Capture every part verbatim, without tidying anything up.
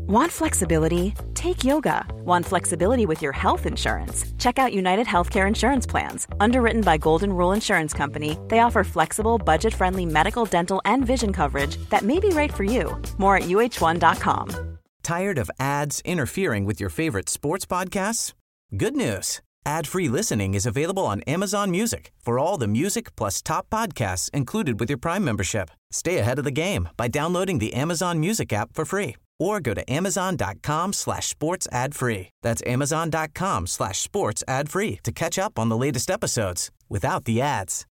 Want flexibility? Take yoga. Want flexibility with your health insurance? Check out United Healthcare Insurance Plans. Underwritten by Golden Rule Insurance Company, they offer flexible, budget-friendly medical, dental, and vision coverage that may be right for you. More at U H one dot com. Tired of ads interfering with your favorite sports podcasts? Good news. Ad-free listening is available on Amazon Music for all the music plus top podcasts included with your Prime membership. Stay ahead of the game by downloading the Amazon Music app for free or go to amazon.com slash sports ad free. That's amazon.com slash sports ad free to catch up on the latest episodes without the ads.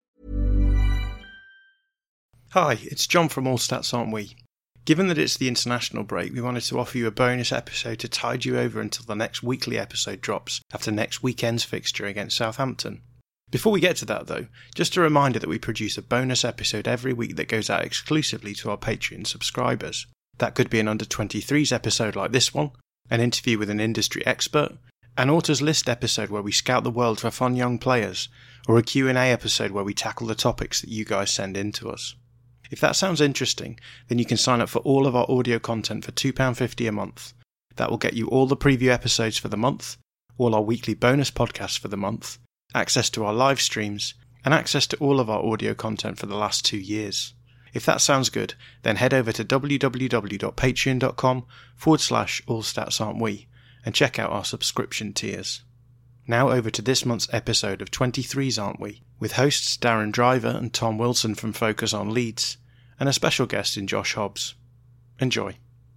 Hi, it's John from All Stats Aren't We. Given that it's the international break, we wanted to offer you a bonus episode to tide you over until the next weekly episode drops after next weekend's fixture against Southampton. Before we get to that though, just a reminder that we produce a bonus episode every week that goes out exclusively to our Patreon subscribers. That could be an under twenty-threes episode like this one, an interview with an industry expert, an Authors List episode where we scout the world for fun young players, or a Q and A episode where we tackle the topics that you guys send in to us. If that sounds interesting, then you can sign up for all of our audio content for two pounds fifty a month. That will get you all the preview episodes for the month, all our weekly bonus podcasts for the month, access to our live streams, and access to all of our audio content for the last two years. If that sounds good, then head over to www.patreon.com forward slash allstatsaren'twe and check out our subscription tiers. Now over to this month's episode of twenty-threes Aren't We, with hosts Darren Driver and Tom Wilson from Focus on Leeds, and a special guest in Josh Hobbs. Enjoy.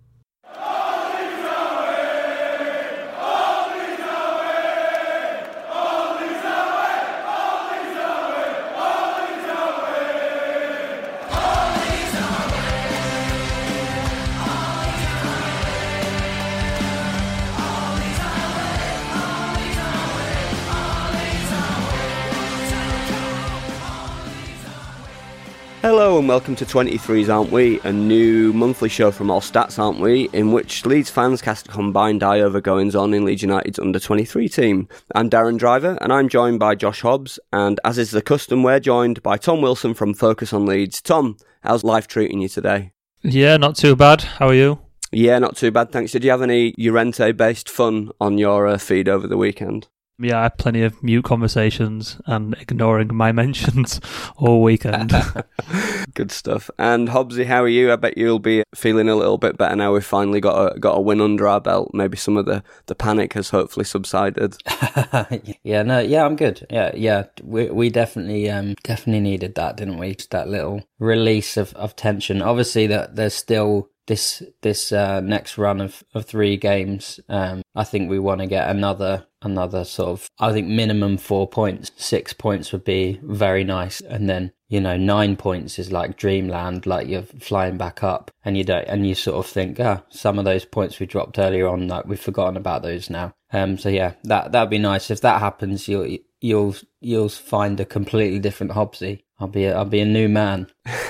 Hello and welcome to twenty-threes Aren't We, a new monthly show from All Stats Aren't We, in which Leeds fans cast a combined eye over goings on in Leeds United's under twenty-three team. I'm Darren Driver and I'm joined by Josh Hobbs, and as is the custom, we're joined by Tom Wilson from Focus on Leeds. Tom, how's life treating you today? Yeah, not too bad. How are you? Yeah, not too bad, thanks. Did you have any Llorente-based fun on your uh, feed over the weekend? Yeah, I had plenty of mute conversations and ignoring my mentions all weekend. Good stuff. And Hobbsy, how are you? I bet you'll be feeling a little bit better now we've finally got a got a win under our belt. Maybe some of the, the panic has hopefully subsided. yeah, no, yeah, I'm good. Yeah, yeah, we we definitely um definitely needed that, didn't we? Just that little release of, of tension. Obviously, that there's still this this uh, next run of, of three games. Um, I think we want to get another. Another sort of, I think minimum four points, six points would be very nice. And then, you know, nine points is like dreamland, like you're flying back up and you don't, and you sort of think, ah, some of those points we dropped earlier on, like we've forgotten about those now. Um, so yeah, that, that'd be nice. If that happens, you'll, you'll, you'll find a completely different Hobbsy. I'll be a, I'll be a new man.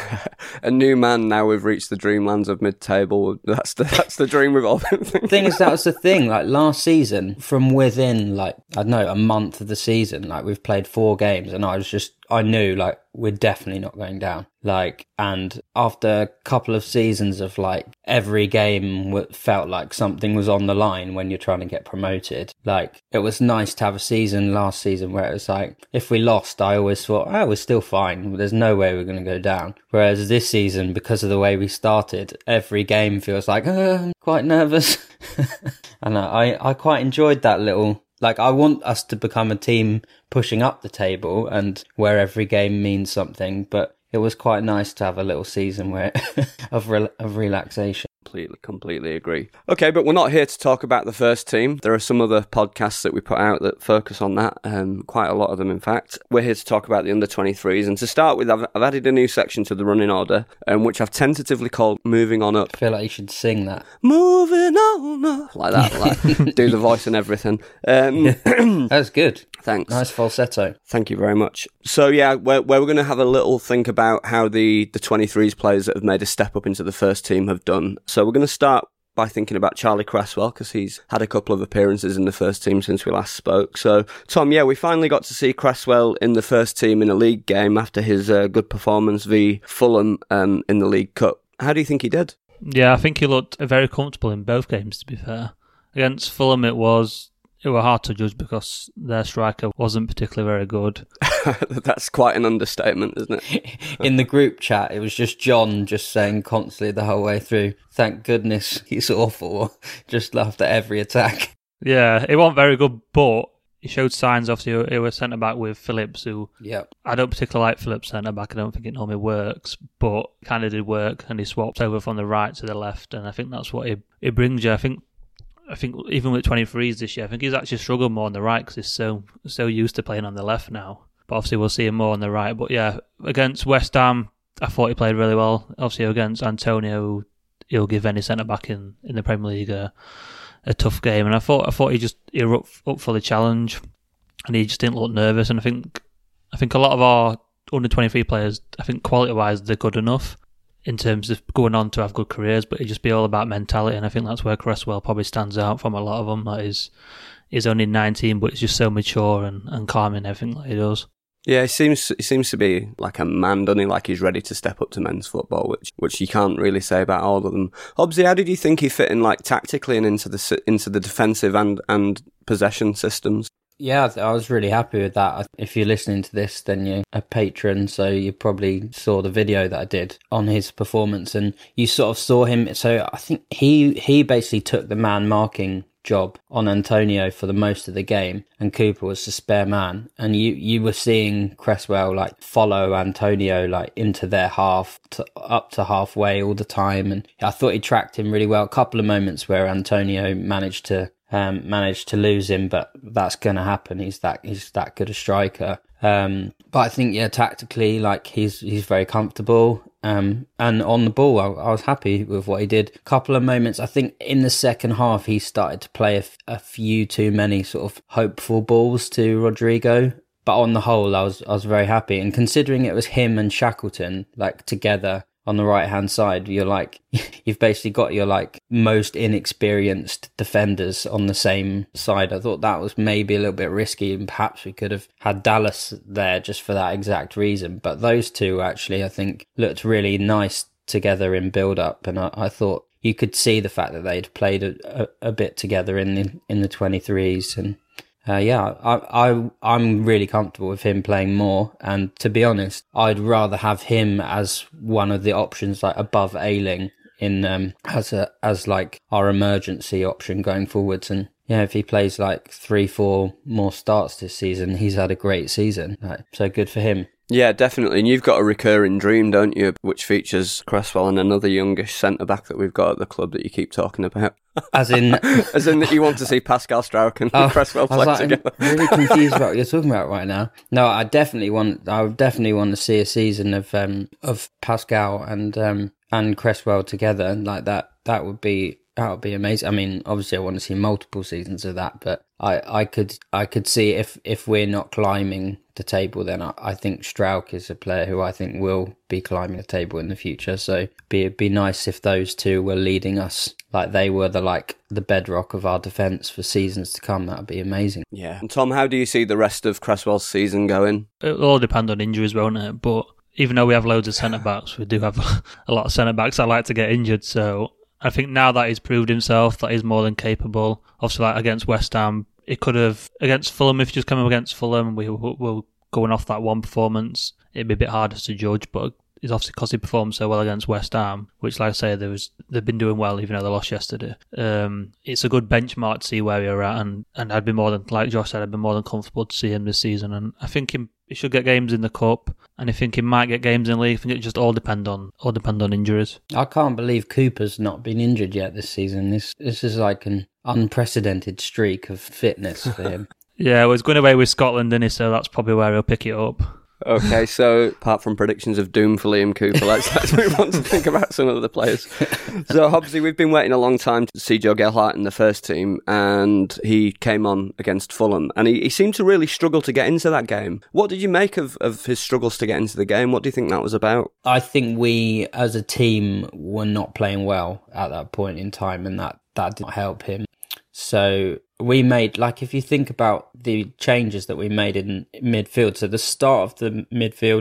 A new man now we've reached the dreamlands of mid-table. That's the that's the dream we've all been thinking. The thing is, that was the thing. Like last season, from within like I don't know a month of the season, like we've played four games, and I was just I knew like we're definitely not going down. Like, and after a couple of seasons of like every game w- felt like something was on the line when you're trying to get promoted. Like it was nice to have a season last season where it was like if we lost, I always thought, oh, we're still fine. There's no way we're going to go down. Whereas this season, because of the way we started, every game feels like, oh, I'm quite nervous. And I, I quite enjoyed that little. Like, I want us to become a team pushing up the table and where every game means something, but it was quite nice to have a little season where of re- of relaxation. Completely, completely agree. Okay, but we're not here to talk about the first team. There are some other podcasts that we put out that focus on that, um, quite a lot of them, in fact. We're here to talk about the under twenty-threes, and to start with, I've, I've added a new section to the running order, um, which I've tentatively called Moving On Up. I feel like you should sing that. Moving on up. Like that, like, do the voice and everything. Um, That's good. Thanks. Nice falsetto. Thank you very much. So yeah, where, where we're going to have a little think about how the, the twenty-threes players that have made a step up into the first team have done. So we're going to start by thinking about Charlie Cresswell, because he's had a couple of appearances in the first team since we last spoke. So, Tom, yeah, we finally got to see Cresswell in the first team in a league game after his uh, good performance v Fulham um, in the League Cup. How do you think he did? Yeah, I think he looked very comfortable in both games, to be fair. Against Fulham, it was it was hard to judge because their striker wasn't particularly very good. That's quite an understatement, isn't it? In the group chat, it was just John just saying constantly the whole way through, thank goodness he's awful, just laughed at every attack. Yeah, it wasn't very good, but he showed signs. Obviously, he was centre-back with Phillips, who yep. I don't particularly like Phillips centre-back. I don't think it normally works, but kind of did work, and he swapped over from the right to the left, and I think that's what he, he brings you. I think I think even with twenty-threes this year, I think he's actually struggled more on the right because he's so so used to playing on the left now. But obviously we'll see him more on the right. But yeah, against West Ham, I thought he played really well. Obviously against Antonio, he'll give any centre-back in, in the Premier League a, a tough game. And I thought I thought he just he were up, up for the challenge, and he just didn't look nervous. And I think I think a lot of our under twenty-three players, I think quality-wise, they're good enough in terms of going on to have good careers, but it'd just be all about mentality, and I think that's where Cresswell probably stands out from a lot of them. That is, he's only nineteen, but he's just so mature and, and calm in everything that he does. Yeah, he seems he seems to be like a man, doesn't he? Like he's ready to step up to men's football, which which you can't really say about all of them. Hobbsy, how did you think he fit in, like tactically and into the into the defensive and and possession systems? Yeah, I was really happy with that. If you're listening to this, then you're a patron, so you probably saw the video that I did on his performance, and you sort of saw him. So I think he he basically took the man marking job on Antonio for the most of the game, and Cooper was the spare man, and you you were seeing Cresswell like follow Antonio like into their half to, up to halfway all the time, and I thought he tracked him really well. A couple of moments where Antonio managed to um managed to lose him, but that's gonna happen. He's that he's that good a striker. Um, but I think yeah, tactically, like he's he's very comfortable. Um, and on the ball, I, I was happy with what he did. A couple of moments, I think in the second half, he started to play a, f- a few too many sort of hopeful balls to Rodrigo. But on the whole, I was I was very happy. And considering it was him and Shackleton like together on the right hand side, you're like you've basically got your like most inexperienced defenders on the same side. I thought that was maybe a little bit risky, and perhaps we could have had Dallas there just for that exact reason. But those two actually, I think, looked really nice together in build up, and I, I thought you could see the fact that they'd played a, a, a bit together in the in the twenty-threes. And Uh, yeah, I, I, I'm really comfortable with him playing more. And to be honest, I'd rather have him as one of the options, like above Ayling, in um, as a as like our emergency option going forwards. And yeah, if he plays like three, four more starts this season, he's had a great season. Like, so good for him. Yeah, definitely. And you've got a recurring dream, don't you, which features Cresswell and another youngish centre-back that we've got at the club that you keep talking about. As in... As in that you want to see Pascal Struijk and oh, Cresswell play like, together. I'm really confused about what you're talking about right now. No, I definitely want I would definitely want to see a season of um of Pascal and um and Cresswell together like that. That would be that would be amazing. I mean, obviously I want to see multiple seasons of that, but I, I could I could see if, if we're not climbing the table, then I, I think Struijk is a player who I think will be climbing the table in the future. So be it'd be nice if those two were leading us like they were the like the bedrock of our defence for seasons to come. That would be amazing. Yeah. And Tom, how do you see the rest of Cresswell's season going? It'll all depend on injuries, won't it? But even though we have loads of centre backs, we do have a lot of centre backs that like to get injured. So I think now that he's proved himself, that he's more than capable. Obviously, like against West Ham, it could have against Fulham. If you just come up against Fulham, we were going off that one performance, it'd be a bit harder to judge. But it's obviously because he performed so well against West Ham, which, like I say, there was they've been doing well even though they lost yesterday. Um, it's a good benchmark to see where we're at, and, and I'd be more than, like Josh said, I'd be more than comfortable to see him this season. And I think he, he should get games in the cup, and I think he might get games in the league. I think it just all depend on all depend on injuries. I can't believe Cooper's not been injured yet this season. This this is like an unprecedented streak of fitness for him. Yeah, well, he's going away with Scotland, isn't he? So that's probably where he'll pick it up. Okay, so apart from predictions of doom for Liam Cooper, let's, let's move on to think about some of the players. So, Hobbsy, we've been waiting a long time to see Joe Gelhardt in the first team, and he came on against Fulham, and he, he seemed to really struggle to get into that game. What did you make of, of his struggles to get into the game? What do you think that was about? I think we, as a team, were not playing well at that point in time, and that, that did not help him. So we made, like, if you think about the changes that we made in midfield, so the start of the midfield,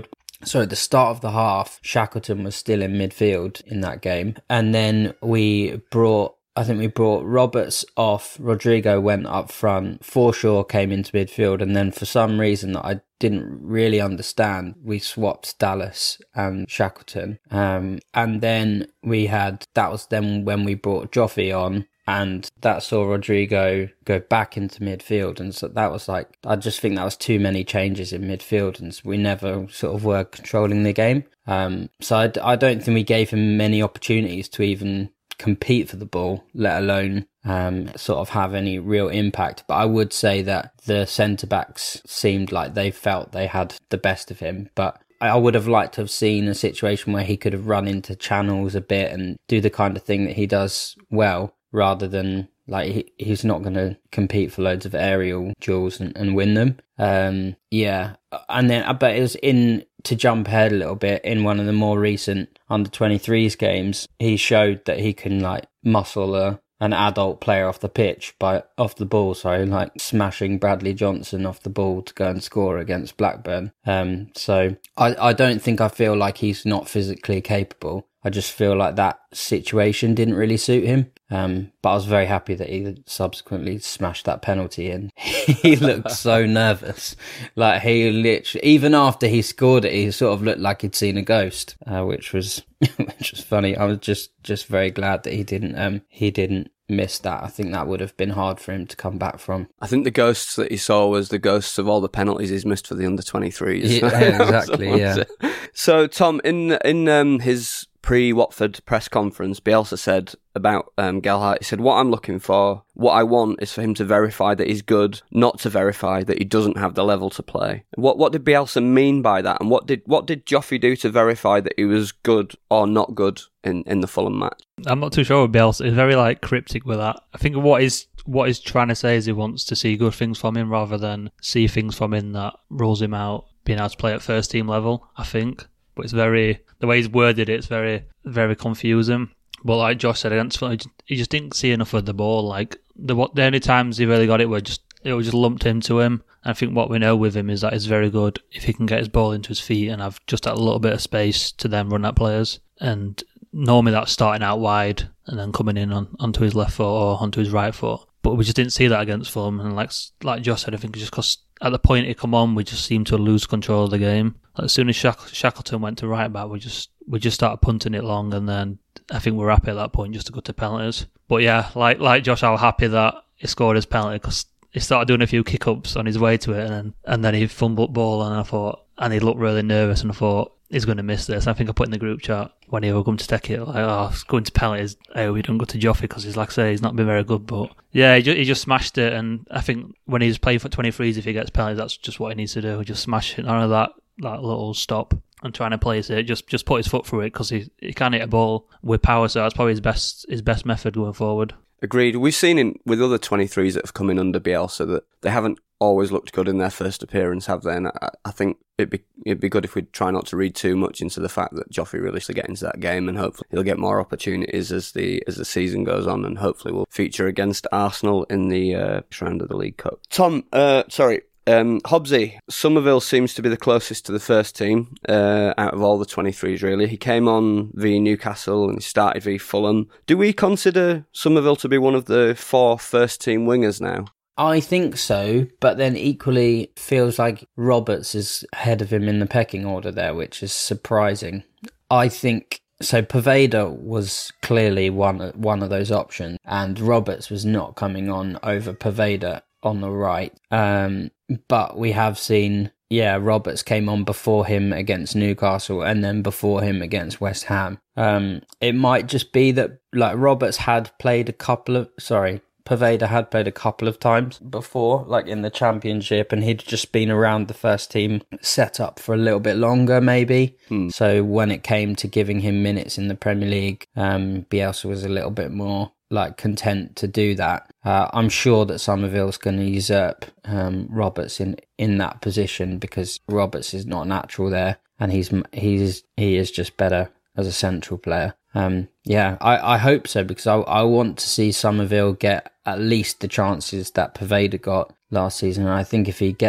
sorry, the start of the half, Shackleton was still in midfield in that game. And then we brought, I think we brought Roberts off, Rodrigo went up front, Forshaw came into midfield, and then for some reason that I didn't really understand, we swapped Dallas and Shackleton. Um, and then we had, that was then when we brought Joffy on, and that saw Rodrigo go back into midfield. And so that was like, I just think that was too many changes in midfield, and we never sort of were controlling the game. Um, so I, I don't think we gave him many opportunities to even compete for the ball, let alone um, sort of have any real impact. But I would say that the centre-backs seemed like they felt they had the best of him. But I would have liked to have seen a situation where he could have run into channels a bit and do the kind of thing that he does well, rather than like he, he's not going to compete for loads of aerial duels and, and win them. Um, yeah. And then, but it was in, to jump ahead a little bit, in one of the more recent under twenty-threes games, he showed that he can like muscle a, an adult player off the pitch by, off the ball, sorry, like smashing Bradley Johnson off the ball to go and score against Blackburn. Um, so I, I don't think I feel like he's not physically capable. I just feel like that situation didn't really suit him. Um, but I was very happy that he subsequently smashed that penalty in. He looked so nervous. Like he literally, even after he scored it, he sort of looked like he'd seen a ghost, uh, which was, which was funny. I was just, just very glad that he didn't, um, he didn't miss that. I think that would have been hard for him to come back from. I think the ghosts that he saw was the ghosts of all the penalties he's missed for the under twenty-threes. Yeah, exactly, so, yeah. So, Tom, in, in, um, his pre-Watford press conference, Bielsa said about um, Gelhardt, he said, what I'm looking for, what I want is for him to verify that he's good, not to verify that he doesn't have the level to play. What what did Bielsa mean by that? And what did what did Joffy do to verify that he was good or not good in, in the Fulham match? I'm not too sure with Bielsa. He's very like cryptic with that. I think what he's, what he's trying to say is he wants to see good things from him rather than see things from him that rules him out being able to play at first team level, I think. But it's very, the way he's worded it, it's very, very confusing. But like Josh said against Fulham, he just didn't see enough of the ball. Like the what the only times he really got it were just it was just lumped into him. And I think what we know with him is that he's very good if he can get his ball into his feet and have just that little bit of space to then run at players. And normally that's starting out wide and then coming in on onto his left foot or onto his right foot. But we just didn't see that against Fulham. And like like Josh said, I think it's just because at the point it come on, we just seemed to lose control of the game. Like as soon as Shack- Shackleton went to right back, we just we just started punting it long, and then I think we were happy at that point just to go to penalties. But yeah, like like Josh, I was happy that he scored his penalty because he started doing a few kick-ups on his way to it, and then, and then he fumbled ball, and I thought, and he looked really nervous, and I thought, he's going to miss this. I think I put in the group chat when he were going to take it, like, oh, it's going to penalties. Oh, we don't go to Joffy because he's like I say, he's not been very good. But yeah, he just, he just smashed it, and I think when he's playing for twenty-threes, if he gets penalties, that's just what he needs to do. Just smash it. None of that, that little stop and trying to place it. Just just put his foot through it because he he can hit a ball with power. So that's probably his best his best method going forward. Agreed. We've seen in with other twenty-threes that have come in under Bielsa that they haven't always looked good in their first appearance, have they? And I, I think it'd be it'd be good if we try not to read too much into the fact that Joffrey really to get into that game, and hopefully he'll get more opportunities as the as the season goes on, and hopefully will feature against Arsenal in the uh, round of the League Cup. Tom, uh, sorry. Um, Hobbsy, Somerville seems to be the closest to the first team uh, out of all the twenty-threes, really. He came on v Newcastle and he started v Fulham. Do we consider Somerville to be one of the four first-team wingers now? I think so, but then equally feels like Roberts is ahead of him in the pecking order there, which is surprising. I think... So Poveda was clearly one, one of those options, and Roberts was not coming on over Poveda on the right. Um, but we have seen, yeah, Roberts came on before him against Newcastle and then before him against West Ham. Um, it might just be that like Roberts had played a couple of, sorry, Poveda had played a couple of times before, like in the Championship, and he'd just been around the first team setup for a little bit longer, maybe. Hmm. So when it came to giving him minutes in the Premier League, um, Bielsa was a little bit more like content to do that. Uh, I'm sure that Somerville's going to usurp um, Roberts in, in that position because Roberts is not natural there, and he's he's he is just better as a central player. Um, yeah, I, I hope so because I I want to see Somerville get at least the chances that Poveda got last season. And I think if he gets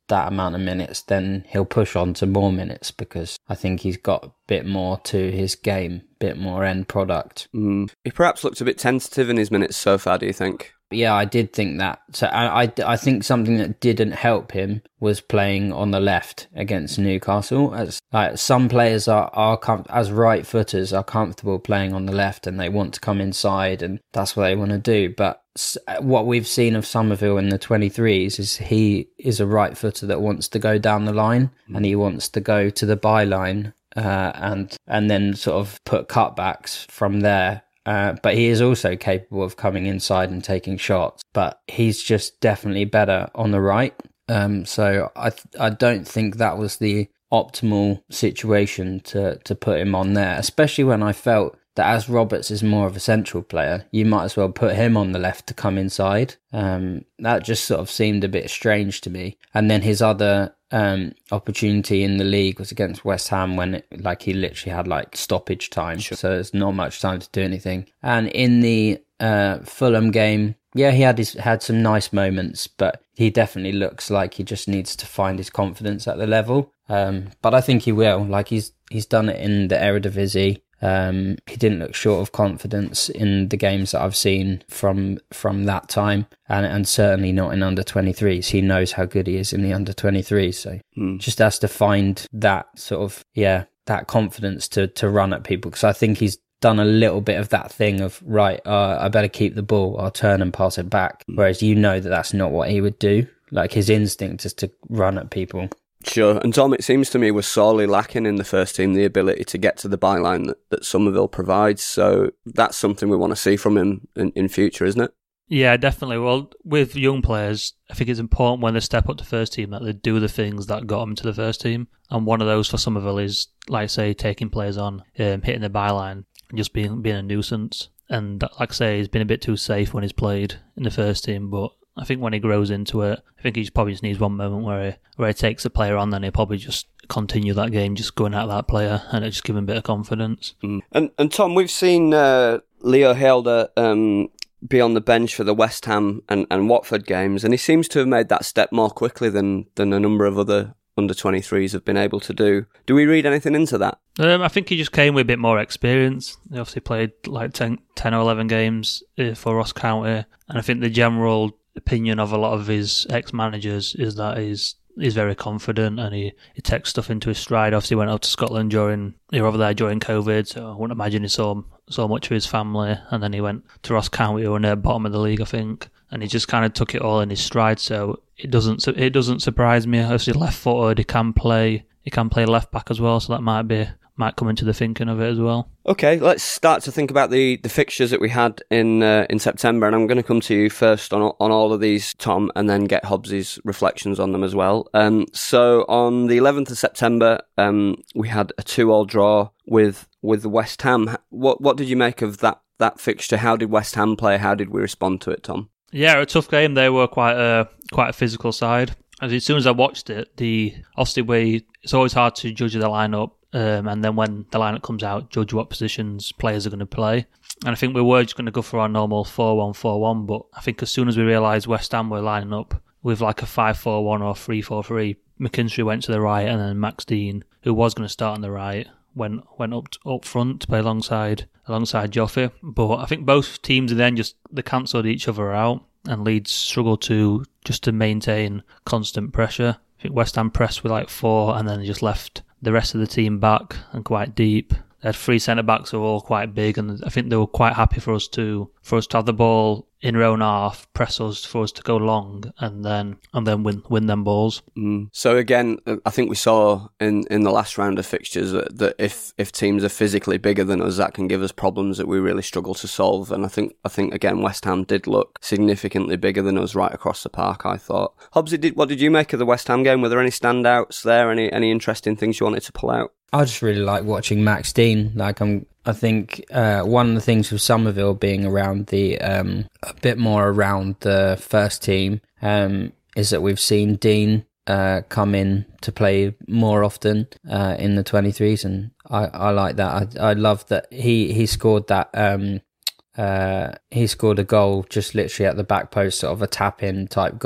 that amount of minutes, then he'll push on to more minutes because I think he's got a bit more to his game, a bit more end product. Mm. He perhaps looked a bit tentative in his minutes so far, do you think? Yeah, I did think that. So I, I, I think something that didn't help him was playing on the left against Newcastle. As like some players are, are com- as right footers are comfortable playing on the left and they want to come inside and that's what they want to do. But what we've seen of Somerville in the twenty-threes is he is a right footer that wants to go down the line mm. and he wants to go to the byline uh, and and then sort of put cutbacks from there. Uh, but he is also capable of coming inside and taking shots. But he's just definitely better on the right. Um, so I th- I don't think that was the optimal situation to, to put him on there, especially when I felt that as Roberts is more of a central player, you might as well put him on the left to come inside. Um, that just sort of seemed a bit strange to me. And then his other um, opportunity in the league was against West Ham when it, like he literally had like stoppage time. Sure. So there's not much time to do anything. And in the uh, Fulham game, yeah, he had his, had some nice moments, but he definitely looks like he just needs to find his confidence at the level. Um, but I think he will. Like he's he's done it in the Eredivisie. Um, he didn't look short of confidence in the games that I've seen from from that time, and and certainly not in under twenty-threes. He knows how good he is in the under twenty-threes, so mm. just has to find that sort of yeah that confidence to to run at people, because I think he's done a little bit of that thing of right, uh, I better keep the ball, I'll turn and pass it back. Mm. Whereas you know that that's not what he would do. Like his instinct is to run at people. Sure, and Tom, it seems to me we're sorely lacking in the first team the ability to get to the byline that, that Somerville provides, so that's something we want to see from him in, in future, isn't it? Yeah, definitely. Well, with young players, I think it's important when they step up to first team that they do the things that got them to the first team, and one of those for Somerville is, like say, taking players on, um, hitting the byline, and just being being a nuisance. And like I say, he's been a bit too safe when he's played in the first team, but I think when he grows into it, I think he probably just needs one moment where he, where he takes a player on, then he'll probably just continue that game, just going at that player, and it just give him a bit of confidence. Mm. And and Tom, we've seen uh, Leo Helder um, be on the bench for the West Ham and, and Watford games, and he seems to have made that step more quickly than, than a number of other under twenty-threes have been able to do. Do we read anything into that? Um, I think he just came with a bit more experience. He obviously played like ten, ten or eleven games uh, for Ross County, and I think the general opinion of a lot of his ex-managers is that he's he's very confident and he, he takes stuff into his stride. Obviously went up to Scotland during he was over there during COVID, so I wouldn't imagine he saw so much of his family, and then he went to Ross County, who were near the bottom of the league, I think, and he just kind of took it all in his stride. So it doesn't it doesn't surprise me. Obviously left footed, he can play he can play left back as well, so that might be might come into the thinking of it as well. Okay, let's start to think about the, the fixtures that we had in uh, in September, and I'm going to come to you first on on all of these, Tom, and then get Hobbs's reflections on them as well. Um, so on the eleventh of September, um, we had a two-all draw with with West Ham. What what did you make of that that fixture? How did West Ham play? How did we respond to it, Tom? Yeah, a tough game. They were quite a quite a physical side. As soon as I watched it, the obviously we it's always hard to judge the lineup. Um, and then when the lineup comes out, judge what positions players are going to play. And I think we were just going to go for our normal four one four one, but I think as soon as we realised West Ham were lining up with like a five four one or three four three, McKinstry went to the right, and then Max Dean, who was going to start on the right, went went up up front to play alongside alongside Joffe. But I think both teams then just they cancelled each other out, and Leeds struggled to just to maintain constant pressure. I think West Ham pressed with like four, and then they just left the rest of the team back and quite deep. They had three centre-backs who were all quite big, and I think they were quite happy for us to for us to have the ball in our own half, press us for us to go long, and then and then win win them balls. Mm. So again, I think we saw in, in the last round of fixtures that, that if, if teams are physically bigger than us, that can give us problems that we really struggle to solve. And I think I think again West Ham did look significantly bigger than us right across the park, I thought. Hobbsy, did what did you make of the West Ham game? Were there any standouts there? Any any interesting things you wanted to pull out? I just really like watching Max Dean. Like I'm, I think uh, one of the things with Somerville being around the um, a bit more around the first team um, is that we've seen Dean uh, come in to play more often uh, in the twenty-threes, and I, I like that. I, I love that he he scored that. Um, uh, he scored a goal just literally at the back post, sort of a tap in type goal,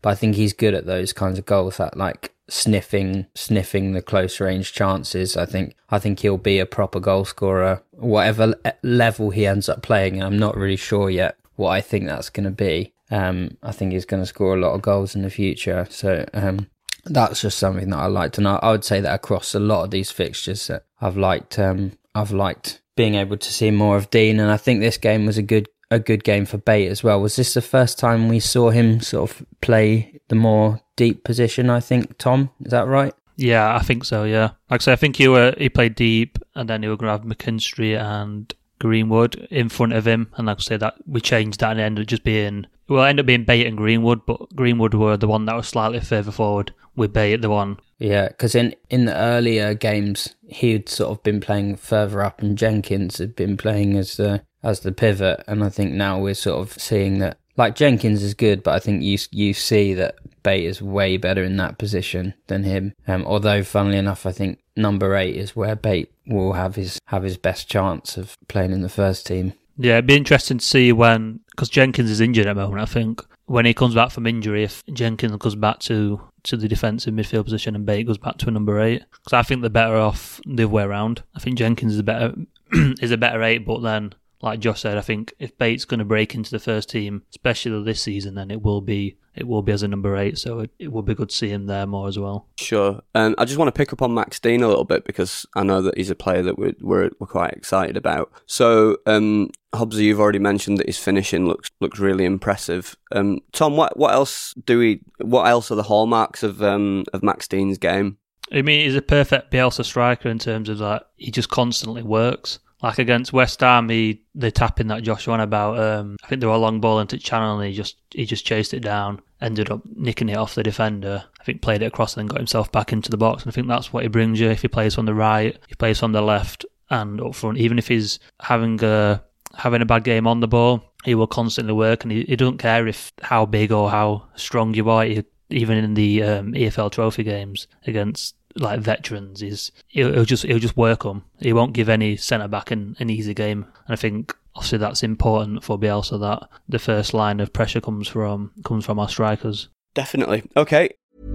but I think he's good at those kinds of goals, that like sniffing sniffing the close range chances. I think I think he'll be a proper goal scorer, whatever level he ends up playing. And I'm not really sure yet what I think that's going to be. Um, I think he's going to score a lot of goals in the future. So um, that's just something that I liked, and I, I would say that across a lot of these fixtures, that I've liked. Um, I've liked being able to see more of Dean, and I think this game was a good a good game for Bate as well. Was this the first time we saw him sort of play the more deep position, I think, Tom? Is that right? Yeah, I think so, yeah. Like I say, I think he, were, he played deep, and then he were going to have McKinstry and Greenwood in front of him, and like I say, that we changed that and it ended up just being, well, it ended up being Bate and Greenwood, but Greenwood were the one that was slightly further forward, with Bate the one. Yeah, because in, in the earlier games, he'd sort of been playing further up, and Jenkins had been playing as the as the pivot, and I think now we're sort of seeing that, like, Jenkins is good, but I think you you see that Bate is way better in that position than him. Um, although, funnily enough, I think number eight is where Bate will have his have his best chance of playing in the first team. Yeah, it'd be interesting to see when, because Jenkins is injured at the moment, I think, when he comes back from injury, if Jenkins goes back to, to the defensive midfield position and Bate goes back to a number eight. Because I think they're better off the other way around. I think Jenkins is a better is a better eight, but then, like Josh said, I think if Bate's going to break into the first team, especially this season, then it will be it will be as a number eight. So it, it will be good to see him there more as well. Sure. Um, I just want to pick up on Max Dean a little bit, because I know that he's a player that we're we're, we're quite excited about. So, um, Hobbsy, you've already mentioned that his finishing looks looks really impressive. Um, Tom, what what else do we? What else are the hallmarks of um of Max Dean's game? I mean, he's a perfect Bielsa striker in terms of that he just constantly works. Like against West Ham, he the tapping that Josh won about. Um, I think they were a long ball into channel, and he just he just chased it down, ended up nicking it off the defender. I think played it across and then got himself back into the box. And I think that's what he brings you. If he plays on the right, he plays on the left, and up front. Even if he's having a having a bad game on the ball, he will constantly work, and he, he doesn't care if how big or how strong you are. He, even in the um, E F L Trophy games against like veterans, is he'll, he'll just he'll just work them. He won't give any centre back an, an easy game, and I think obviously that's important for Bielsa, that the first line of pressure comes from comes from our strikers. Definitely. Okay.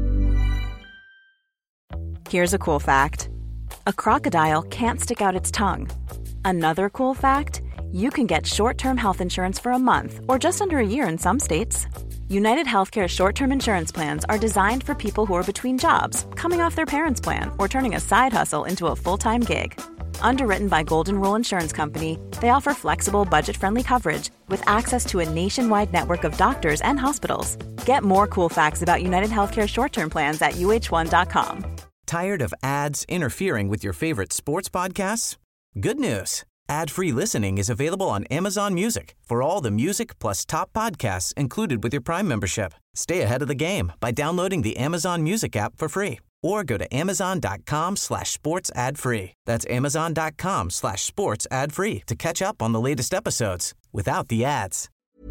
Here's a cool fact: a crocodile can't stick out its tongue. Another cool fact: you can get short-term health insurance for a month or just under a year in some states. United Healthcare short-term insurance plans are designed for people who are between jobs, coming off their parents' plan, or turning a side hustle into a full-time gig. Underwritten by Golden Rule Insurance Company, they offer flexible, budget-friendly coverage with access to a nationwide network of doctors and hospitals. Get more cool facts about United Healthcare short-term plans at U H one dot com. Tired of ads interfering with your favorite sports podcasts? Good news. Ad-free listening is available on Amazon Music for all the music plus top podcasts included with your Prime membership. Stay ahead of the game by downloading the Amazon Music app for free, or go to amazon.com slash sports ad free. That's amazon.com slash sports ad free to catch up on the latest episodes without the ads.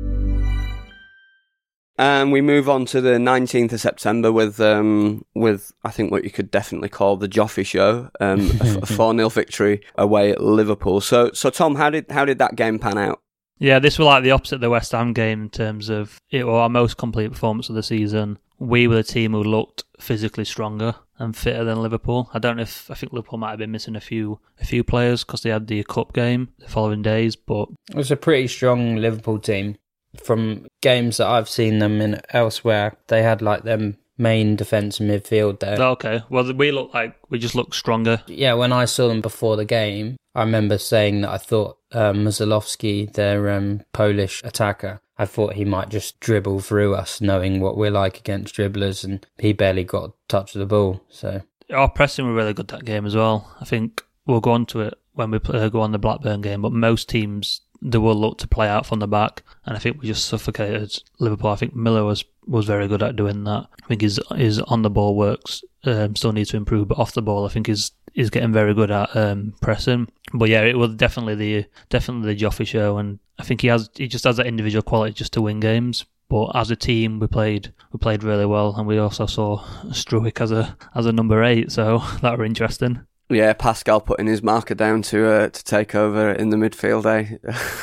And we move on to the nineteenth of September with, um, with I think what you could definitely call the Joffy Show, um, a four nil victory away at Liverpool. So, so Tom, how did how did that game pan out? Yeah, this was like the opposite of the West Ham game in terms of it was our most complete performance of the season. We were the team who looked physically stronger and fitter than Liverpool. I don't know if I think Liverpool might have been missing a few a few players because they had the cup game the following days, but it was a pretty strong Liverpool team. From games that I've seen them in elsewhere, they had like them main defence and midfield there. Okay, well we look like we just look stronger. Yeah, when I saw them before the game, I remember saying that I thought um, Mazalowski, their um, Polish attacker, I thought he might just dribble through us, knowing what we're like against dribblers, and he barely got a touch of the ball. So our pressing were really good that game as well. I think we'll go on to it when we play, go on the Blackburn game, but most teams, they will look to play out from the back, and I think we just suffocated Liverpool. I think Miller was, was very good at doing that. I think his his on the ball works um, still needs to improve, but off the ball, I think he's is getting very good at um, pressing. But yeah, it was definitely the definitely the Joffy Show, and I think he has he just has that individual quality just to win games. But as a team, we played we played really well, and we also saw Struijk as a as a number eight, so that were interesting. Yeah, Pascal putting his marker down to uh, to take over in the midfield, eh?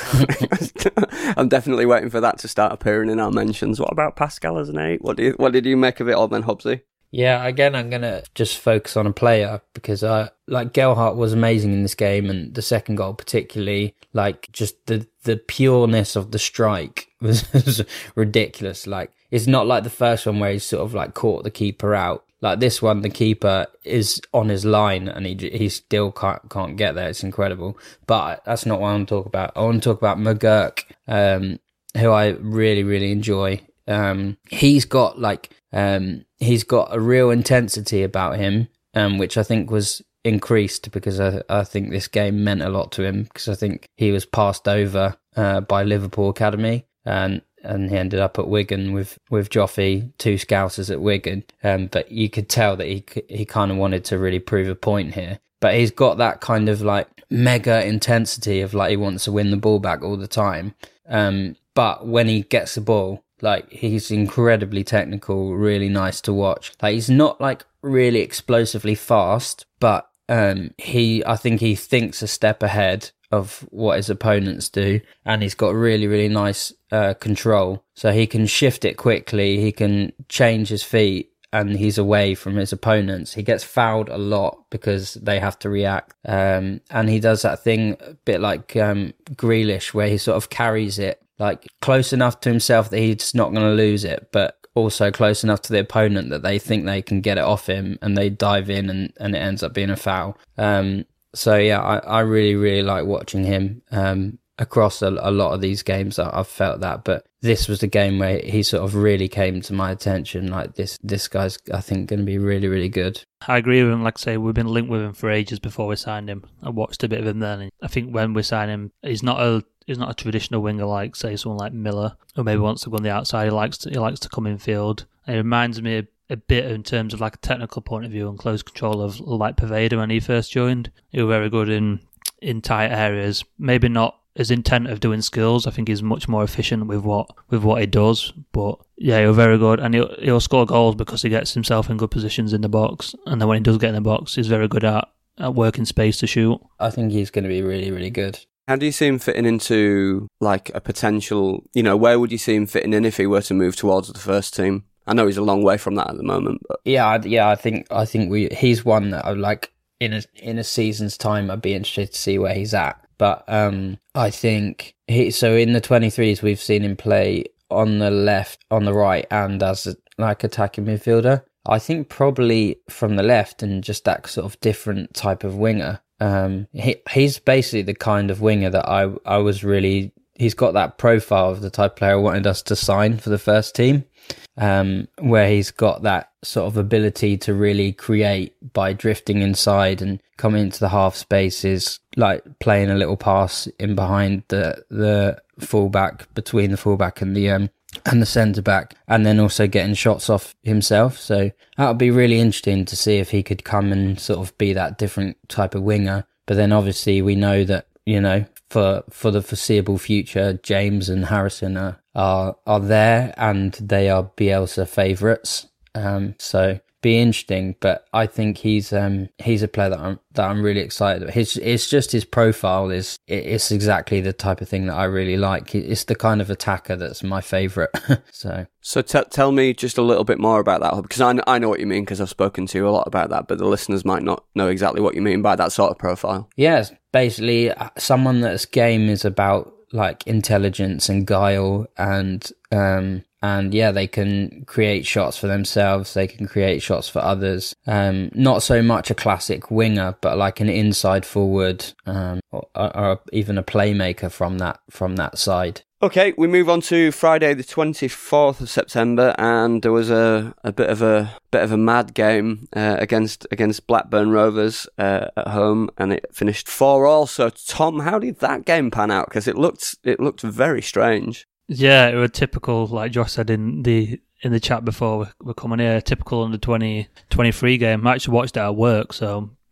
I'm definitely waiting for that to start appearing in our mentions. What about Pascal as an eight? What do you, what did you make of it all then, Hobbsy? Yeah, again, I'm going to just focus on a player because, uh, like, Gelhardt was amazing in this game, and the second goal particularly, like, just the, the pureness of the strike was, was ridiculous. Like, it's not like the first one where he sort of, like, caught the keeper out. Like, this one, the keeper is on his line and he he still can't, can't get there. It's incredible. But that's not what I want to talk about. I want to talk about McGurk, um, who I really, really enjoy. Um, he's got, like... Um, he's got a real intensity about him, um, which I think was increased because I, I think this game meant a lot to him because I think he was passed over uh, by Liverpool Academy and and he ended up at Wigan with, with Joffy, two Scousers at Wigan. Um, but you could tell that he he kind of wanted to really prove a point here. But he's got that kind of like mega intensity of like he wants to win the ball back all the time. Um, but when he gets the ball, like, he's incredibly technical, really nice to watch. Like, he's not, like, really explosively fast, but um, he, I think he thinks a step ahead of what his opponents do, and he's got really, really nice uh, control. So he can shift it quickly, he can change his feet, and he's away from his opponents. He gets fouled a lot because they have to react. Um, and he does that thing a bit like um, Grealish, where he sort of carries it, like, close enough to himself that he's not going to lose it, but also close enough to the opponent that they think they can get it off him, and they dive in and, and it ends up being a foul. Um, so, yeah, I, I really, really like watching him. Um, across a, a lot of these games, I, I've felt that, but this was the game where he sort of really came to my attention. Like, this this guy's, I think, going to be really, really good. I agree with him. Like I say, we've been linked with him for ages before we signed him. I watched a bit of him then. And I think when we signed him, he's not a he's not a traditional winger like, say, someone like Miller, who maybe wants to go on the outside. He likes to he likes to come in field. And it reminds me a, a bit in terms of like a technical point of view and close control of like Poveda when he first joined. He was very good in in tight areas. Maybe not his intent of doing skills. I think he's much more efficient with what with what he does. But yeah, he'll very good, and he'll he'll score goals because he gets himself in good positions in the box. And then when he does get in the box, he's very good at, at working space to shoot. I think he's going to be really, really good. How do you see him fitting into like a potential? You know, where would you see him fitting in if he were to move towards the first team? I know he's a long way from that at the moment, but yeah, yeah, I think I think we he's one that I like in a in a season's time. I'd be interested to see where he's at. But um, I think he. So in the twenty-threes, we've seen him play on the left, on the right, and as a, like attacking midfielder. I think probably from the left and just that sort of different type of winger. Um, he he's basically the kind of winger that I I was really. He's got that profile of the type of player I wanted us to sign for the first team, um, where he's got that sort of ability to really create by drifting inside and coming into the half spaces, like playing a little pass in behind the the fullback, between the fullback and the um and the centre back, and then also getting shots off himself. So that would be really interesting to see if he could come and sort of be that different type of winger. But then obviously we know that, you know, for for the foreseeable future, James and Harrison are are, are there, and they are Bielsa favourites. Um, so be interesting. But I think he's um he's a player that I'm that I'm really excited about. His it's just his profile is it's exactly the type of thing that I really like. It's the kind of attacker that's my favourite. so so t- tell me just a little bit more about that, because I, I know what you mean because I've spoken to you a lot about that, but the listeners might not know exactly what you mean by that sort of profile. Yes, basically someone that's game is about like intelligence and guile, and um and yeah, they can create shots for themselves, they can create shots for others. Um not so much a classic winger, but like an inside forward, um or, or even a playmaker from that from that side. Okay, we move on to Friday the twenty-fourth of September, and there was a, a bit of a bit of a mad game uh, against against Blackburn Rovers uh, at home, and it finished four all. So Tom, how did that game pan out? Because it looked it looked very strange. Yeah, it was typical, like Josh said in the in the chat before we were coming here, typical under twenty, twenty-three game. I actually watched it at work, so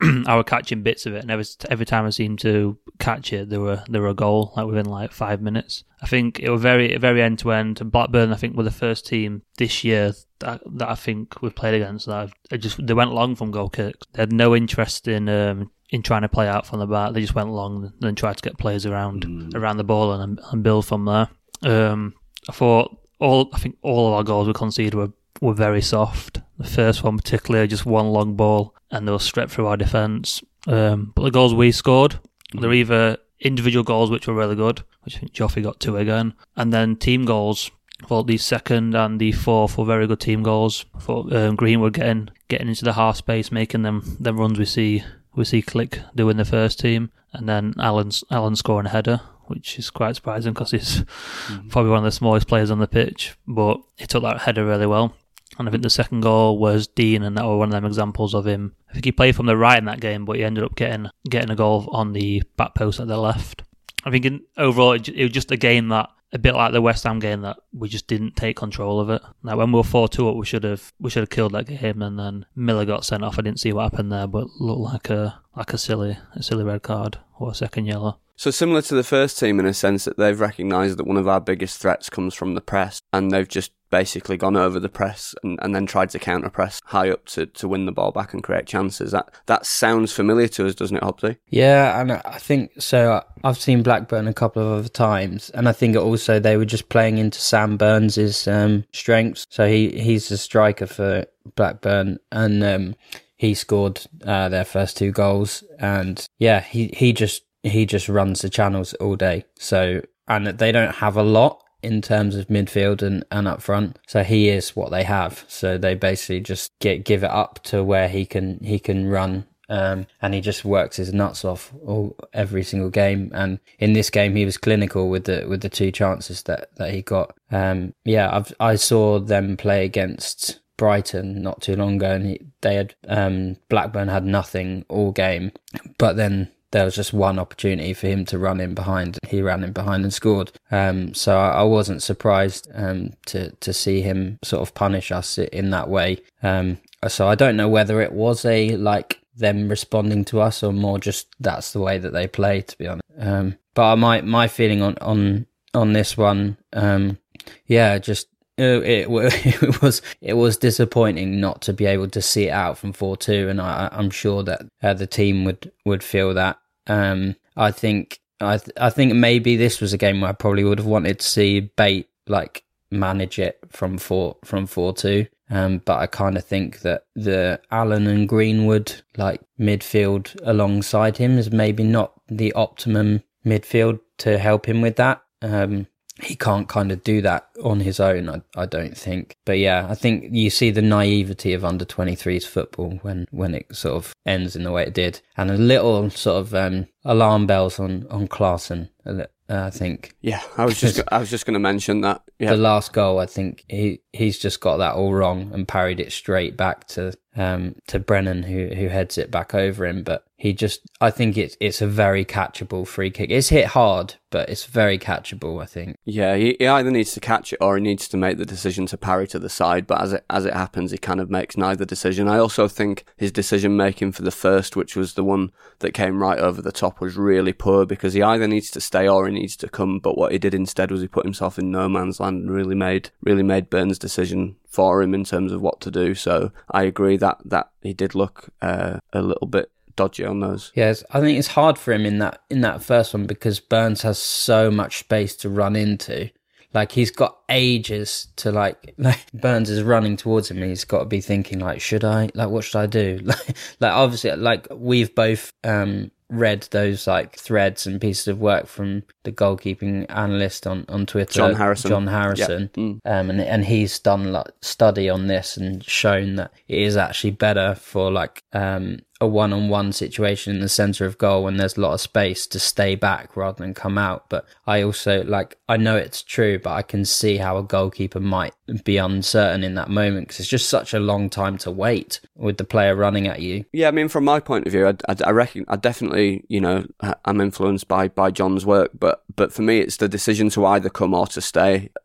I was catching bits of it, and every every time I seemed to catch it, there were there were a goal like within like five minutes. I think it was very very end to end. And Blackburn, I think, were the first team this year that that I think we've played against that I just they went long from goal kicks. They had no interest in um, in trying to play out from the back. They just went long and then tried to get players around mm. around the ball and and build from there. Um, I thought all I think all of our goals we conceded were were very soft. The first one particularly, just one long ball, and they were stripped through our defence. Um, but the goals we scored, mm. they're either individual goals which were really good, which I think Joffrey got two again, and then team goals. I thought the second and the fourth were very good team goals. I thought um, Greenwood getting getting into the half space, making them them runs we see we see Click do in the first team, and then Alan's Alan scoring a header, which is quite surprising because he's mm. probably one of the smallest players on the pitch, but he took that header really well. And I think the second goal was Dean, and that was one of them examples of him. I think he played from the right in that game, but he ended up getting getting a goal on the back post at the left. I think in, overall it, it was just a game that, a bit like the West Ham game, that we just didn't take control of it. Now when we were four two up, we should have we should have killed that game, and then Miller got sent off. I didn't see what happened there, but it looked like a like a silly a silly red card or a second yellow. So similar to the first team in a sense that they've recognised that one of our biggest threats comes from the press, and they've just basically gone over the press and, and then tried to counter-press high up to, to win the ball back and create chances. That that sounds familiar to us, doesn't it, Hopsy? Yeah, and I think so. I've seen Blackburn a couple of other times, and I think also they were just playing into Sam Burns' um, strengths. So he, he's the striker for Blackburn, and um, he scored uh, their first two goals. And yeah, he, he just he just runs the channels all day. So and they don't have a lot in terms of midfield and, and up front. So he is what they have. So they basically just get give it up to where he can he can run. Um, and he just works his nuts off all every single game. And in this game, he was clinical with the with the two chances that, that he got. Um, yeah, I've, I saw them play against Brighton not too long ago, and he, they had um, Blackburn had nothing all game, but then there was just one opportunity for him to run in behind. He ran in behind and scored. Um, so I, I wasn't surprised um, to to see him sort of punish us in that way. Um, so I don't know whether it was a like them responding to us or more just that's the way that they play, to be honest. Um, but my my feeling on on on this one, um, yeah, just. It, it, it was it was disappointing not to be able to see it out from four two, and I, I'm sure that uh, the team would, would feel that. Um, I think I th- I think maybe this was a game where I probably would have wanted to see Bate like manage it from four from four two. Um, but I kind of think that the Allen and Greenwood like midfield alongside him is maybe not the optimum midfield to help him with that. Um, He can't kind of do that on his own, I, I don't think. But yeah, I think you see the naivety of under twenty-threes football when, when it sort of ends in the way it did. And a little sort of um, alarm bells on, on Klaassen, uh, I think. Yeah, I was just I was just going to mention that. Yeah. The last goal, I think he, he's just got that all wrong and parried it straight back to um, to Brennan, who who heads it back over him. But he just, I think it's it's a very catchable free kick. It's hit hard, but it's very catchable, I think. Yeah, he, he either needs to catch it or he needs to make the decision to parry to the side. But as it as it happens, he kind of makes neither decision. I also think his decision making for the first, which was the one that came right over the top, was really poor, because he either needs to stay or he needs to come. But what he did instead was he put himself in no man's land and really made really made Burns' decision for him in terms of what to do. So I agree that that he did look uh, a little bit dodgy on those. Yes, I think it's hard for him in that in that first one because Burns has so much space to run into. Like he's got ages to like, like Burns is running towards him and he's got to be thinking like, should I, like what should I do? Like, like obviously like we've both um read those like threads and pieces of work from the goalkeeping analyst on, on Twitter, John Harrison. John Harrison, yep. mm. um, and and he's done like study on this and shown that it is actually better for like um a one-on-one situation in the centre of goal when there's a lot of space to stay back rather than come out. But I also like I know it's true, but I can see how a goalkeeper might be uncertain in that moment because it's just such a long time to wait with the player running at you. Yeah, I mean, from my point of view, I, I, I reckon I definitely, you know, I'm influenced by by John's work, but but for me, it's the decision to either come or to stay. Uh,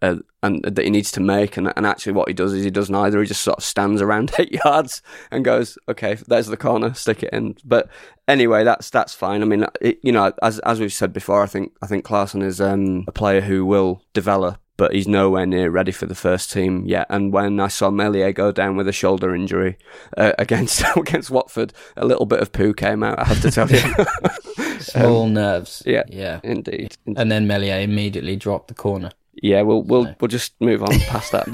and that he needs to make. And, and actually what he does is he does neither. He just sort of stands around eight yards and goes, okay, there's the corner, stick it in. But anyway, that's that's fine. I mean, it, you know, as as we've said before, I think I think Klaassen is um, a player who will develop, but he's nowhere near ready for the first team yet. And when I saw Meslier go down with a shoulder injury uh, against against Watford, a little bit of poo came out, I have to tell you. Small um, nerves. Yeah, yeah, indeed. And then Meslier immediately dropped the corner. Yeah, we'll we'll so. we'll just move on past that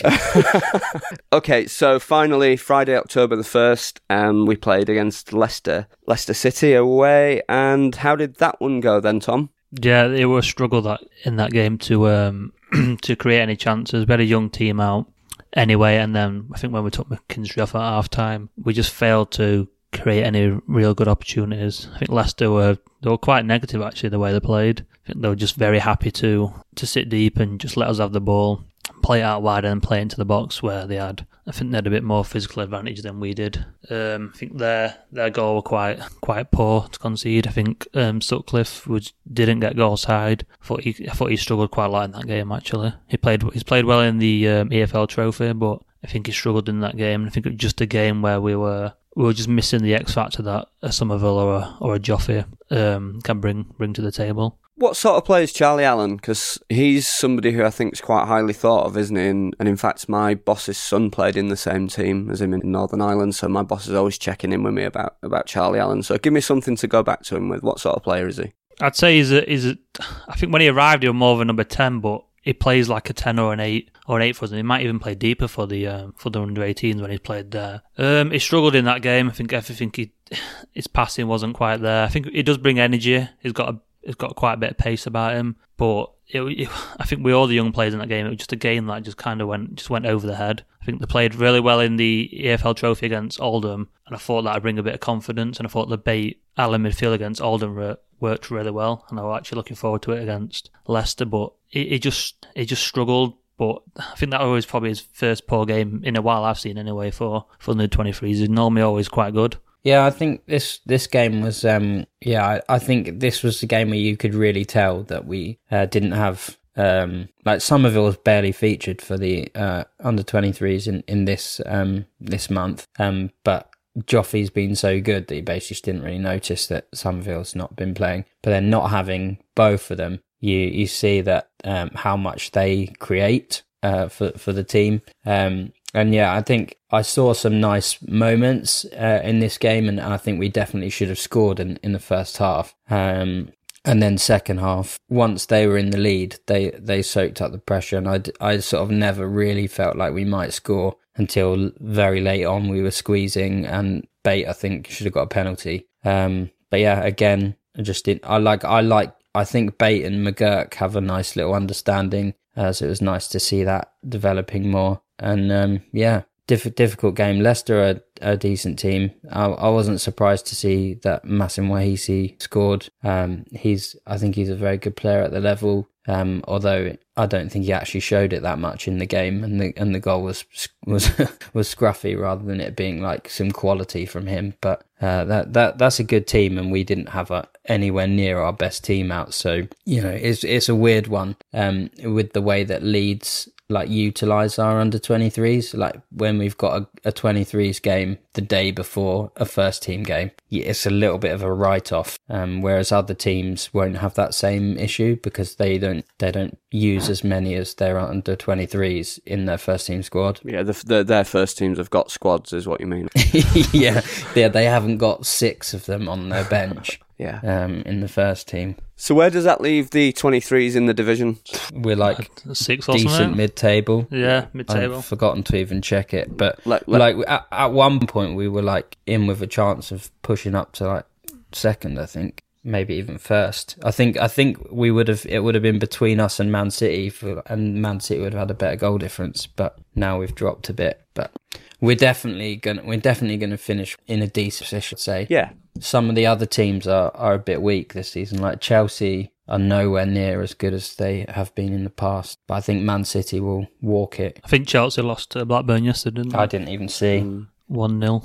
bit. Okay, so finally, Friday, October the first, um, we played against Leicester, Leicester City away. And how did that one go then, Tom? Yeah, it was a struggle that in that game to um to create any chances. We had a young team out anyway, and then I think when we took McKinstry off at half time, we just failed to create any real good opportunities. I think Leicester were they were quite negative actually the way they played. I think they were just very happy to to sit deep and just let us have the ball, play it out wide and play into the box where they had. I think they had a bit more physical advantage than we did. Um, I think their their goal were quite quite poor to concede. I think um, Sutcliffe was didn't get goal side. I thought he I thought he struggled quite a lot in that game actually. He played he's played well in the um, E F L Trophy, but I think he struggled in that game. I think it was just a game where we were we were just missing the X factor that a Somerville or a or a Joffe um, can bring bring to the table. What sort of player is Charlie Allen? Because he's somebody who I think is quite highly thought of, isn't he? And, and in fact, my boss's son played in the same team as him in Northern Ireland, so my boss is always checking in with me about, about Charlie Allen. So give me something to go back to him with. What sort of player is he? I'd say he's a, he's a, I think when he arrived, he was more of a number ten, but he plays like a ten or an eight or an eight for us, and he might even play deeper for the um, for the under eighteens when he played there. Um, he struggled in that game. I think everything he his passing wasn't quite there. I think he does bring energy. He's got a He's got quite a bit of pace about him, but it, it, I think with all the young players in that game, it was just a game that just kind of went just went over the head. I think they played really well in the E F L Trophy against Oldham, and I thought that would bring a bit of confidence, and I thought the bait Allen midfield against Oldham re- worked really well, and I was actually looking forward to it against Leicester, but it, it just it just struggled. But I think that was probably his first poor game in a while I've seen anyway for, for the twenty-threes. He's normally always quite good. Yeah, I think this this game was, um, yeah, I, I think this was the game where you could really tell that we uh, didn't have, um, like Somerville was barely featured for the uh, under twenty-threes in, in this um, this month, um, but Joffe's been so good that you basically just didn't really notice that Somerville's not been playing. But then not having both of them, you, you see that um, how much they create uh, for, for the team. Um And yeah, I think I saw some nice moments uh, in this game, and, and I think we definitely should have scored in, in the first half. Um, and then second half, once they were in the lead, they, they soaked up the pressure, and I, I sort of never really felt like we might score until very late on. We were squeezing, and Bate, I think, should have got a penalty. Um, but yeah, again, I just didn't. I like. I like. I think Bate and McGurk have a nice little understanding, uh, so it was nice to see that developing more. And um, yeah, diff- difficult game. Leicester are a decent team. I, I wasn't surprised to see that Massim Wahisi scored. Um, he's, I think he's a very good player at the level. Um, although I don't think he actually showed it that much in the game, and the and the goal was was was scruffy rather than it being like some quality from him. But uh, that that that's a good team, and we didn't have a, anywhere near our best team out. So you know, it's it's a weird one um, with the way that Leeds like utilise our under twenty-threes. Like when we've got a, a twenty-threes game the day before a first team game, it's a little bit of a write off. Um, whereas other teams won't have that same issue because they don't they don't use as many as their under twenty-threes in their first team squad. Yeah, the, the, their first teams have got squads, is what you mean. yeah, yeah, they haven't got six of them on their bench. yeah, um, in the first team. So where does that leave the twenty-threes in the division? We're like six or decent something. mid-table. Yeah, mid-table. I've forgotten to even check it, but like, like, like at, at one point we were like in with a chance of pushing up to like second, I think. Maybe even first. I think I think we would have it would have been between us and Man City, for, and Man City would have had a better goal difference. But now we've dropped a bit. But we're definitely gonna we're definitely gonna finish in a decent position. I'd say. Yeah. Some of the other teams are, are a bit weak this season. Like Chelsea are nowhere near as good as they have been in the past. But I think Man City will walk it. I think Chelsea lost to Blackburn yesterday, didn't they? I didn't even see. one nil.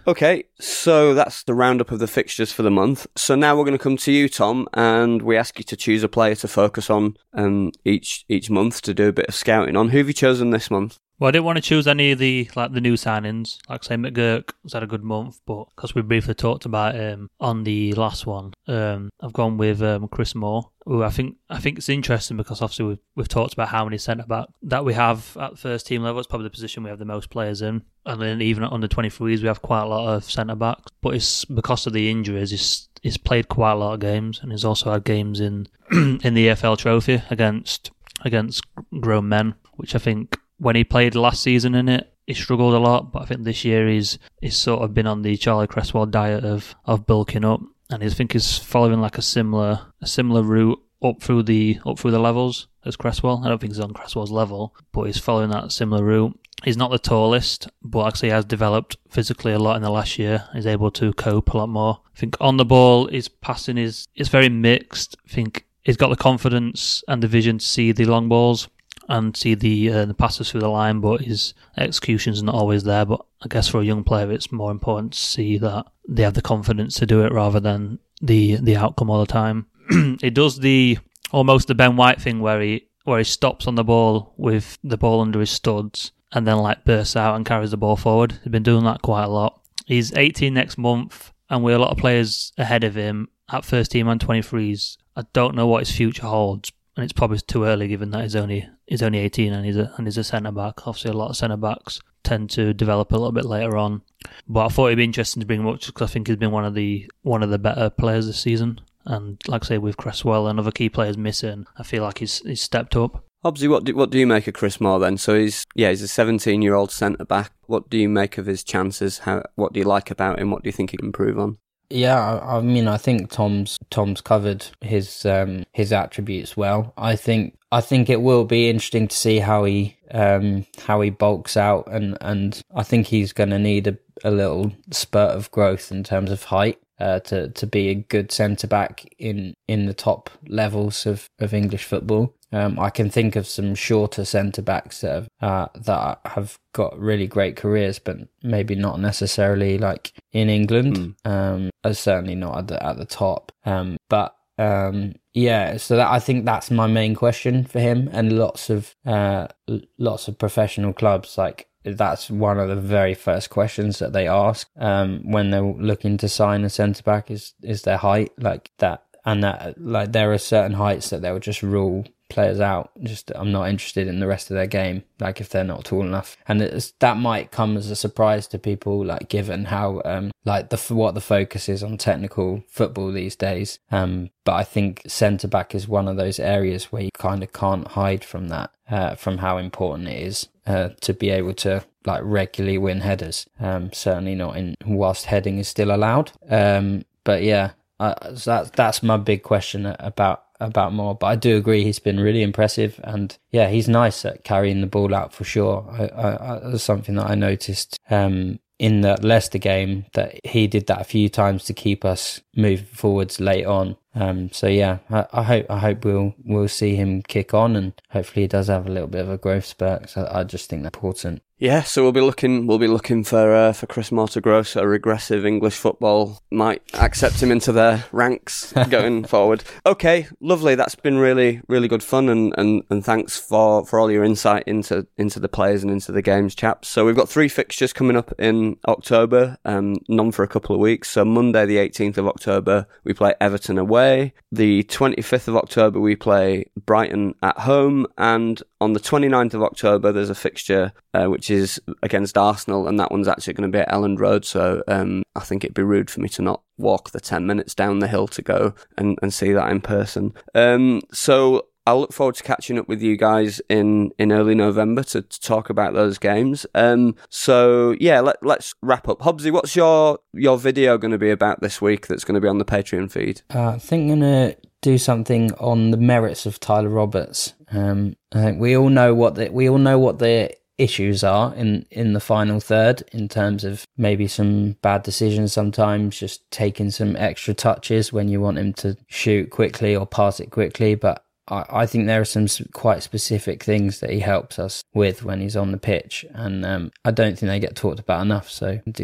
Okay, so that's the roundup of the fixtures for the month. So now we're going to come to you, Tom, and we ask you to choose a player to focus on um, each each month to do a bit of scouting on. Who have you chosen this month? Well, I didn't want to choose any of the like the new signings. Like say McGurk has had a good month, but because we briefly talked about him on the last one, um, I've gone with um, Chris Moore. Who I think I think it's interesting because obviously we've, we've talked about how many centre back that we have at the first team level. It's probably the position we have the most players in, and then even at under twenty-threes we have quite a lot of centre backs. But it's because of the injuries. He's he's played quite a lot of games, and he's also had games in in the E F L Trophy against against grown men, which I think. When he played last season in it, he struggled a lot, but I think this year he's he's sort of been on the Charlie Cresswell diet of, of bulking up, and I think he's following like a similar a similar route up through the up through the levels as Cresswell. I don't think he's on Cresswell's level, but he's following that similar route. He's not the tallest, but actually has developed physically a lot in the last year. He's able to cope a lot more. I think on the ball, his passing is is very mixed. I think he's got the confidence and the vision to see the long balls and see the uh, the passes through the line, but his execution's not always there. But I guess for a young player, it's more important to see that they have the confidence to do it rather than the the outcome all the time. He does the almost the Ben White thing where he where he stops on the ball with the ball under his studs and then like bursts out and carries the ball forward. He's been doing that quite a lot. He's eighteen next month, and with a lot of players ahead of him at first team and twenty-threes, I don't know what his future holds. And it's probably too early, given that he's only he's only eighteen and he's a and he's a centre back. Obviously, a lot of centre backs tend to develop a little bit later on. But I thought it'd be interesting to bring him up because I think he's been one of the one of the better players this season. And like I say, with Cresswell and other key players missing, I feel like he's he's stepped up. Hobbsy, what do, what do you make of Chris Moore then? So he's yeah he's a seventeen-year-old centre back. What do you make of his chances? How what do you like about him? What do you think he can improve on? Yeah, I, I mean, I think Tom's Tom's covered his um, his attributes well. I think I think it will be interesting to see how he um, how he bulks out, and, and I think he's going to need a, a little spurt of growth in terms of height uh, to to be a good centre back in, in the top levels of, of English football. Um, I can think of some shorter centre backs that have, uh, that have got really great careers, but maybe not necessarily like in England. Mm. Um, uh, certainly not at the at the top. Um, but um, yeah, so that, I think that's my main question for him, and lots of uh, lots of professional clubs like. That's one of the very first questions that they ask um, when they're looking to sign a centre back is is their height, like that, and that like there are certain heights that they will just rule players out. Just I'm not interested in the rest of their game, like if they're not tall enough, and it's, that might come as a surprise to people, like given how um like the what the focus is on technical football these days. Um, but I think centre back is one of those areas where you kind of can't hide from that, uh, from how important it is uh, to be able to like regularly win headers. Um, certainly not in whilst heading is still allowed. Um, but yeah, uh, so that that's my big question about. about Moore, but I do agree he's been really impressive, and yeah, he's nice at carrying the ball out for sure. I, I, I, that's something that I noticed um, in the Leicester game, that he did that a few times to keep us moving forwards late on. Um, so yeah, I, I hope I hope we'll we'll see him kick on, and hopefully he does have a little bit of a growth spurt. So I just think that's important. Yeah, so we'll be looking we'll be looking for uh, for Chris Moore to grow, so a regressive English football might accept him into their ranks going forward. Okay, lovely. That's been really really good fun, and, and, and thanks for, for all your insight into into the players and into the games, chaps. So we've got three fixtures coming up in October, um, none for a couple of weeks. So Monday the eighteenth of October we play Everton away. The twenty-fifth of October we play Brighton at home, and on the twenty-ninth of October there's a fixture uh, which is against Arsenal, and that one's actually going to be at Elland Road, so um, I think it'd be rude for me to not walk the ten minutes down the hill to go and, and see that in person. Um, so I'll look forward to catching up with you guys in, in early November to, to talk about those games. Um, so yeah, let, let's wrap up. Hobbsy, what's your, your video going to be about this week that's going to be on the Patreon feed? Uh, I think I'm going to do something on the merits of Tyler Roberts. Um, I think we all know what the, we all know what the issues are in, in the final third, in terms of maybe some bad decisions sometimes, just taking some extra touches when you want him to shoot quickly or pass it quickly. But I, I think there are some quite specific things that he helps us with when he's on the pitch, and um, I don't think they get talked about enough, so do that.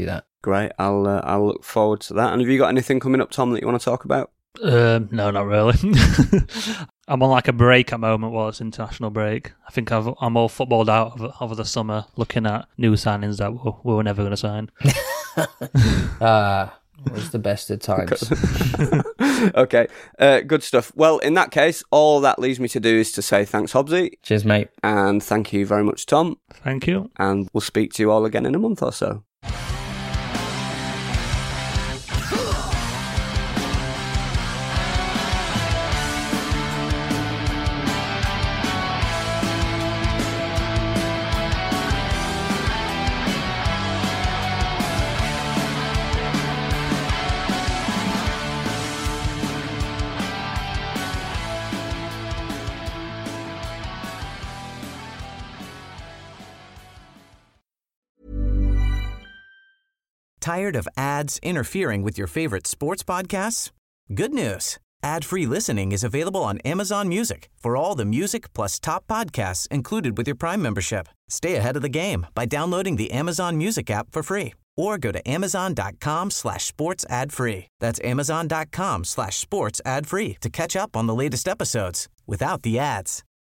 Great. I'll uh, I'll look forward to that. And have you got anything coming up, Tom, that you want to talk about? Um, no, not really. I'm on like a break at the moment while it's international break. I think I've, I'm all footballed out over, over the summer, looking at new signings that we, we were never going to sign. Ah, uh, it was the best of times. Okay, uh, good stuff. Well, in that case, all that leaves me to do is to say thanks, Hobbsy. Cheers, mate. And thank you very much, Tom. Thank you. And we'll speak to you all again in a month or so. Tired of ads interfering with your favorite sports podcasts? Good news. Ad-free listening is available on Amazon Music for all the music plus top podcasts included with your Prime membership. Stay ahead of the game by downloading the Amazon Music app for free or go to amazon.com slash sports ad free. That's amazon.com slash sports ad free to catch up on the latest episodes without the ads.